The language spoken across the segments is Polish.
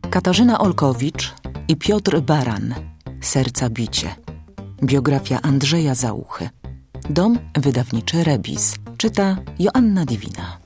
Katarzyna Olkowicz i Piotr Baran. Serca bicie. Biografia Andrzeja Załuchy. Dom wydawniczy Rebis. Czyta Joanna Diwina.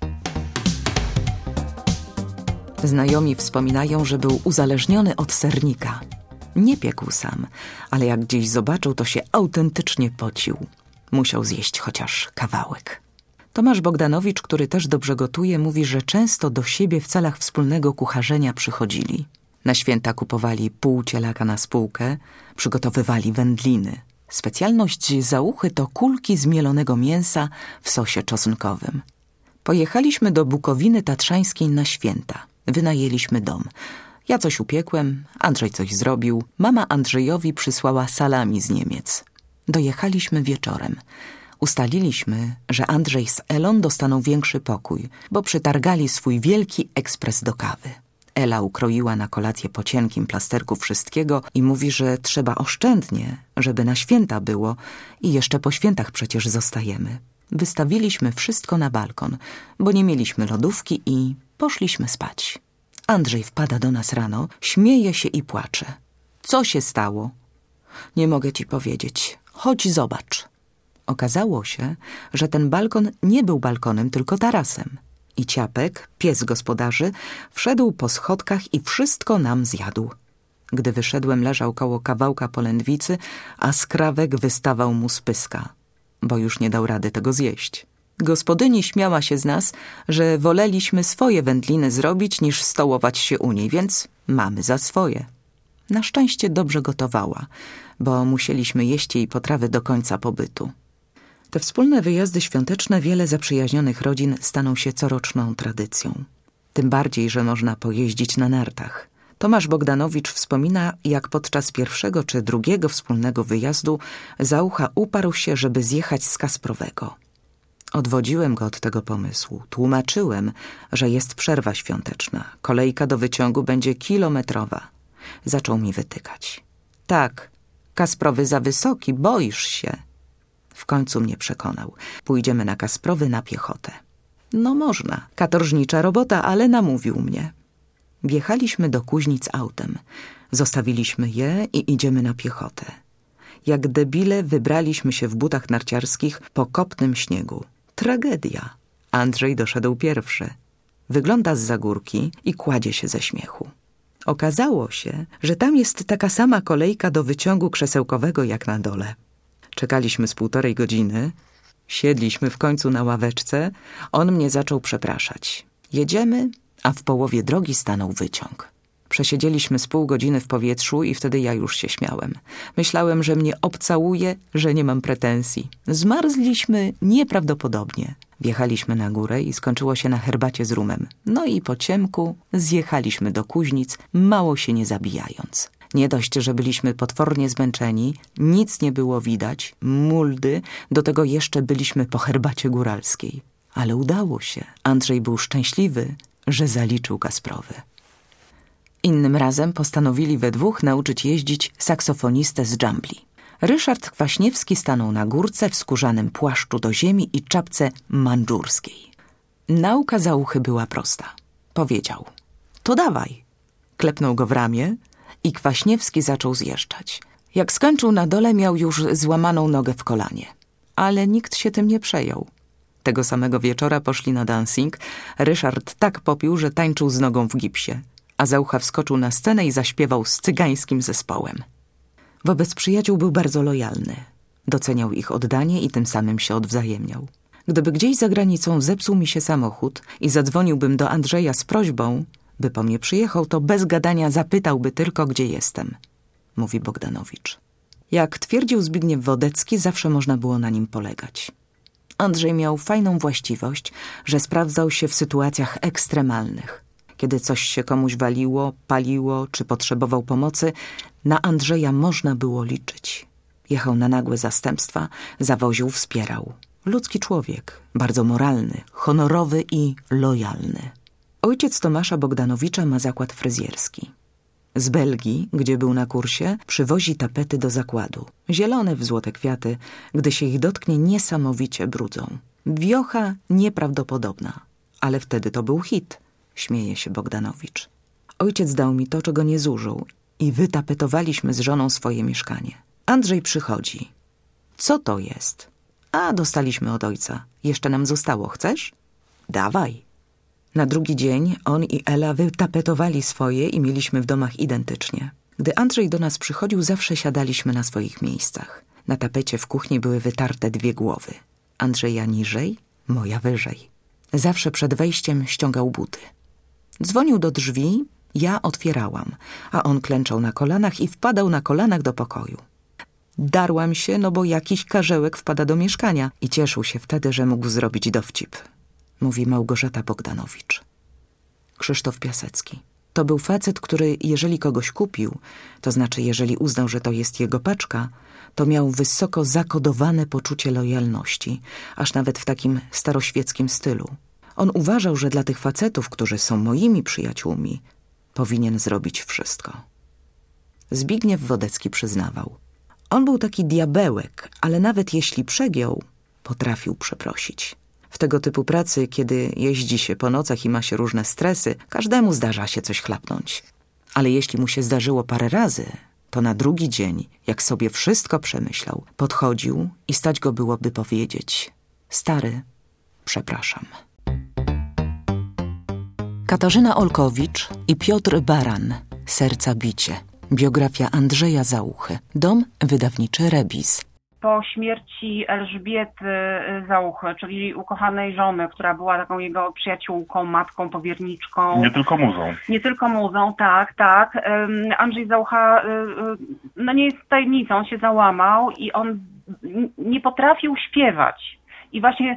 Znajomi wspominają, że był uzależniony od sernika. Nie piekł sam, ale jak gdzieś zobaczył, to się autentycznie pocił. Musiał zjeść chociaż kawałek. Tomasz Bogdanowicz, który też dobrze gotuje, mówi, że często do siebie w celach wspólnego kucharzenia przychodzili. Na święta kupowali pół cielaka na spółkę, przygotowywali wędliny. Specjalność Załuchy to kulki z mielonego mięsa w sosie czosnkowym. Pojechaliśmy do Bukowiny Tatrzańskiej na święta. Wynajęliśmy dom. Ja coś upiekłem, Andrzej coś zrobił. Mama Andrzejowi przysłała salami z Niemiec. Dojechaliśmy wieczorem. Ustaliliśmy, że Andrzej z Elą dostaną większy pokój, bo przytargali swój wielki ekspres do kawy. Ela ukroiła na kolację po cienkim plasterku wszystkiego i mówi, że trzeba oszczędnie, żeby na święta było i jeszcze po świętach przecież zostajemy. Wystawiliśmy wszystko na balkon, bo nie mieliśmy lodówki i poszliśmy spać. Andrzej wpada do nas rano, śmieje się i płacze. Co się stało? Nie mogę ci powiedzieć. Chodź zobacz. Okazało się, że ten balkon nie był balkonem, tylko tarasem. I Ciapek, pies gospodarzy, wszedł po schodkach i wszystko nam zjadł. Gdy wyszedłem, leżał koło kawałka polędwicy, a skrawek wystawał mu z pyska, bo już nie dał rady tego zjeść. Gospodyni śmiała się z nas, że woleliśmy swoje wędliny zrobić, niż stołować się u niej, więc mamy za swoje. Na szczęście dobrze gotowała, bo musieliśmy jeść jej potrawy do końca pobytu. Te wspólne wyjazdy świąteczne wiele zaprzyjaźnionych rodzin staną się coroczną tradycją. Tym bardziej, że można pojeździć na nartach. Tomasz Bogdanowicz wspomina, jak podczas pierwszego czy drugiego wspólnego wyjazdu Załucha uparł się, żeby zjechać z Kasprowego. Odwodziłem go od tego pomysłu. Tłumaczyłem, że jest przerwa świąteczna. Kolejka do wyciągu będzie kilometrowa. Zaczął mi wytykać. Tak, Kasprowy za wysoki, boisz się. W końcu mnie przekonał. Pójdziemy na Kasprowy na piechotę. No można. Katorżnicza robota, ale namówił mnie. Wjechaliśmy do Kuźnic autem. Zostawiliśmy je i idziemy na piechotę. Jak debile wybraliśmy się w butach narciarskich po kopnym śniegu. Tragedia. Andrzej doszedł pierwszy. Wygląda zza górki i kładzie się ze śmiechu. Okazało się, że tam jest taka sama kolejka do wyciągu krzesełkowego jak na dole. Czekaliśmy z 1,5 godziny. Siedliśmy w końcu na ławeczce. On mnie zaczął przepraszać. Jedziemy, a w połowie drogi stanął wyciąg. Przesiedzieliśmy z 0,5 godziny w powietrzu i wtedy ja już się śmiałem. Myślałem, że mnie obcałuje, że nie mam pretensji. Zmarzliśmy nieprawdopodobnie. Wjechaliśmy na górę i skończyło się na herbacie z rumem. No i po ciemku zjechaliśmy do Kuźnic, mało się nie zabijając. Nie dość, że byliśmy potwornie zmęczeni, nic nie było widać, muldy, do tego jeszcze byliśmy po herbacie góralskiej. Ale udało się. Andrzej był szczęśliwy, że zaliczył Kasprowy. Innym razem postanowili we dwóch nauczyć jeździć saksofonistę z dżambli. Ryszard Kwaśniewski stanął na górce w skórzanym płaszczu do ziemi i czapce mandżurskiej. Nauka Załuchy była prosta. Powiedział: to dawaj. Klepnął go w ramię i Kwaśniewski zaczął zjeżdżać. Jak skończył na dole, miał już złamaną nogę w kolanie. Ale nikt się tym nie przejął. Tego samego wieczora poszli na dancing. Ryszard tak popił, że tańczył z nogą w gipsie. A Załucha wskoczył na scenę i zaśpiewał z cygańskim zespołem. Wobec przyjaciół był bardzo lojalny. Doceniał ich oddanie i tym samym się odwzajemniał. Gdyby gdzieś za granicą zepsuł mi się samochód i zadzwoniłbym do Andrzeja z prośbą, by po mnie przyjechał, to bez gadania zapytałby tylko, gdzie jestem, mówi Bogdanowicz. Jak twierdził Zbigniew Wodecki, zawsze można było na nim polegać. Andrzej miał fajną właściwość, że sprawdzał się w sytuacjach ekstremalnych. Kiedy coś się komuś waliło, paliło czy potrzebował pomocy, na Andrzeja można było liczyć. Jechał na nagłe zastępstwa, zawoził, wspierał. Ludzki człowiek, bardzo moralny, honorowy i lojalny. Ojciec Tomasza Bogdanowicza ma zakład fryzjerski. Z Belgii, gdzie był na kursie, przywozi tapety do zakładu. Zielone w złote kwiaty, gdy się ich dotknie, niesamowicie brudzą. Wiocha nieprawdopodobna, ale wtedy to był hit, śmieje się Bogdanowicz. ojciec dał mi to, czego nie zużył i wytapetowaliśmy z żoną swoje mieszkanie. Andrzej przychodzi. Co to jest? A, dostaliśmy od ojca. Jeszcze nam zostało. Chcesz? Dawaj. Na drugi dzień on i Ela wytapetowali swoje i mieliśmy w domach identycznie. Gdy Andrzej do nas przychodził, zawsze siadaliśmy na swoich miejscach. Na tapecie w kuchni były wytarte 2 głowy. Andrzeja niżej, moja wyżej. Zawsze przed wejściem ściągał buty. Dzwonił do drzwi, ja otwierałam, a on klęczał na kolanach i wpadał na kolanach do pokoju. Darłam się, no bo jakiś karzełek wpada do mieszkania i cieszył się wtedy, że mógł zrobić dowcip. Mówi Małgorzata Bogdanowicz. Krzysztof Piasecki. To był facet, który jeżeli kogoś kupił, to znaczy jeżeli uznał, że to jest jego paczka, to miał wysoko zakodowane poczucie lojalności, aż nawet w takim staroświeckim stylu. On uważał, że dla tych facetów, którzy są moimi przyjaciółmi, powinien zrobić wszystko. Zbigniew Wodecki przyznawał. On był taki diabełek, ale nawet jeśli przegiął, potrafił przeprosić. W tego typu pracy, kiedy jeździ się po nocach i ma się różne stresy, każdemu zdarza się coś chlapnąć. Ale jeśli mu się zdarzyło parę razy, to na drugi dzień, jak sobie wszystko przemyślał, podchodził i stać go byłoby powiedzieć: stary, przepraszam. Katarzyna Olkowicz i Piotr Baran. Serca bicie. Biografia Andrzeja Załuchy. Dom wydawniczy Rebis. Po śmierci Elżbiety Załuchy, czyli ukochanej żony, która była taką jego przyjaciółką, matką, powierniczką. Nie tylko muzą. Nie tylko muzą, tak. Andrzej Załucha, no nie jest tajemnicą, on się załamał i on nie potrafił śpiewać. I właśnie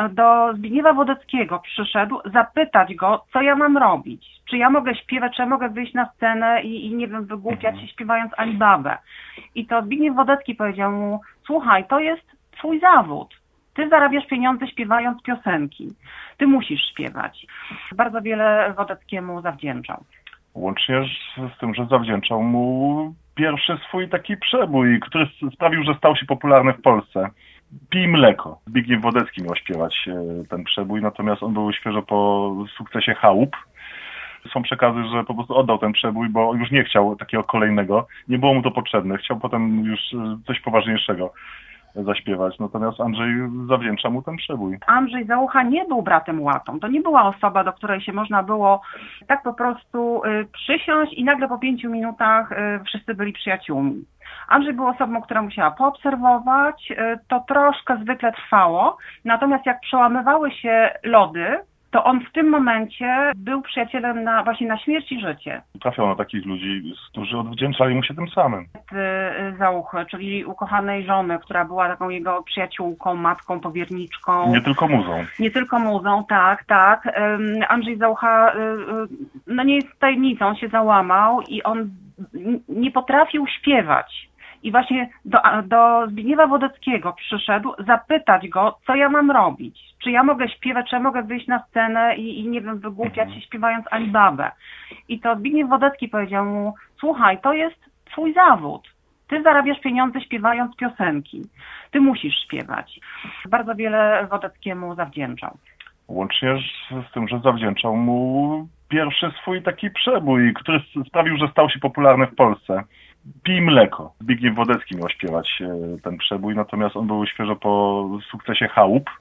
do Zbigniewa Wodeckiego przyszedł zapytać go, co ja mam robić. Czy ja mogę śpiewać, czy ja mogę wyjść na scenę i nie wiem, wygłupiać się śpiewając Alibabę. I to Zbigniew Wodecki powiedział mu: słuchaj, to jest twój zawód. Ty zarabiasz pieniądze śpiewając piosenki. Ty musisz śpiewać. Bardzo wiele Wodeckiemu zawdzięczał. Łącznie z tym, że zawdzięczał mu pierwszy swój taki przebój, który sprawił, że stał się popularny w Polsce. Pij mleko. Zbigniew Wodecki miał śpiewać ten przebój, natomiast on był świeżo po sukcesie Chałup. Są przekazy, że po prostu oddał ten przebój, bo już nie chciał takiego kolejnego. Nie było mu to potrzebne. Chciał potem już coś poważniejszego zaśpiewać. Natomiast Andrzej zawdzięcza mu ten przebój. Andrzej Załucha nie był bratem łatą. To nie była osoba, do której się można było tak po prostu przysiąść i nagle po 5 minutach wszyscy byli przyjaciółmi. Andrzej był osobą, która musiała poobserwować. To troszkę zwykle trwało. Natomiast jak przełamywały się lody, to on w tym momencie był przyjacielem właśnie na śmierć i życie. Trafiał na takich ludzi, którzy odwdzięczali mu się tym samym. Załuchy, czyli ukochanej żony, która była taką jego przyjaciółką, matką, powierniczką. Nie tylko muzą, tak. Andrzej Załucha, no nie jest tajemnicą, on się załamał i on nie potrafił śpiewać. I właśnie do Zbigniewa Wodeckiego przyszedł zapytać go, co ja mam robić. Czy ja mogę śpiewać, czy ja mogę wyjść na scenę i nie wiem, wygłupiać się śpiewając Alibabę. I to Zbigniew Wodecki powiedział mu: słuchaj, to jest twój zawód. Ty zarabiasz pieniądze śpiewając piosenki. Ty musisz śpiewać. Bardzo wiele Wodeckiemu zawdzięczał. Łącznie z tym, że zawdzięczał mu pierwszy swój taki przebój, który sprawił, że stał się popularny w Polsce. Pij mleko. Zbigniew Wodecki miał śpiewać ten przebój, natomiast on był świeżo po sukcesie Chałup.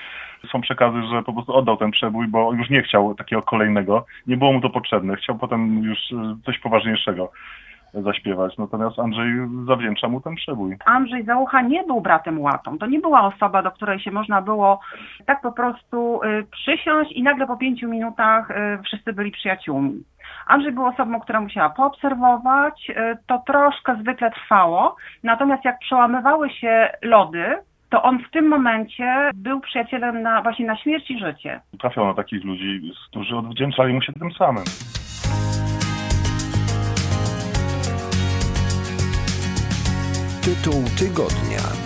Są przekazy, że po prostu oddał ten przebój, bo już nie chciał takiego kolejnego. Nie było mu to potrzebne. Chciał potem już coś poważniejszego zaśpiewać. Natomiast Andrzej zawdzięcza mu ten przebój. Andrzej Załucha nie był bratem łatą. To nie była osoba, do której się można było tak po prostu przysiąść i nagle po 5 minutach wszyscy byli przyjaciółmi. Andrzej był osobą, która musiała poobserwować. To troszkę zwykle trwało. Natomiast jak przełamywały się lody, to on w tym momencie był przyjacielem właśnie na śmierć i życie. Trafiał na takich ludzi, którzy odwdzięczali mu się tym samym. Tytuł tygodnia.